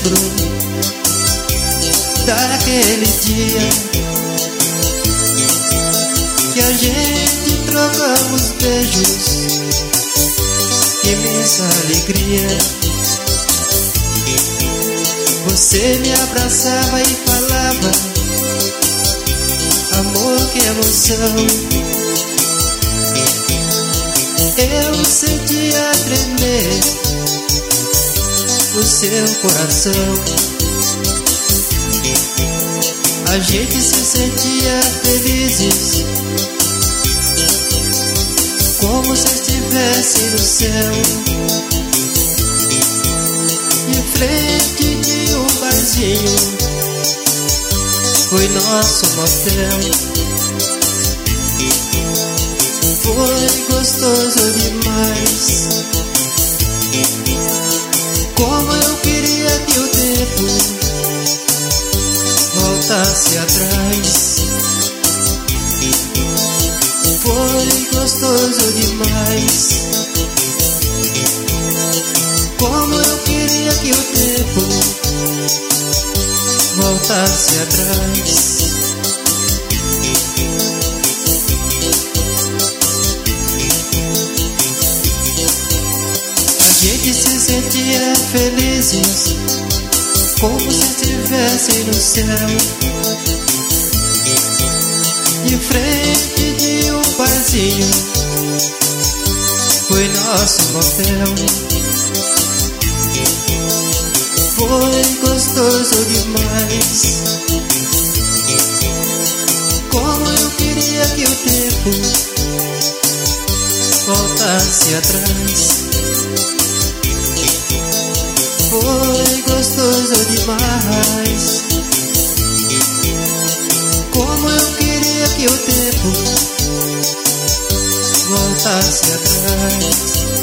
lembro daquele dia que a gente trocamos beijos, imensa alegria. Você me abraçava e falava: amor, que emoção. Eu sentia tremer o seu coração. A gente se sentia felizes, como se estivesse no céu, em frente de um barzinho, foi nosso motel. Foi gostoso demais. Como eu queria que o tempo voltasse atrás. Foi gostoso demais. Como eu queria que o tempo voltasse atrás. A gente se sentia felizes, como se estivesse no céu, em frente de um barzinho, foi nosso motel. Foi gostoso demais. Como eu queria que o tempo voltasse atrás. Foi gostoso demais. Como eu queria que o tempo voltasse atrás.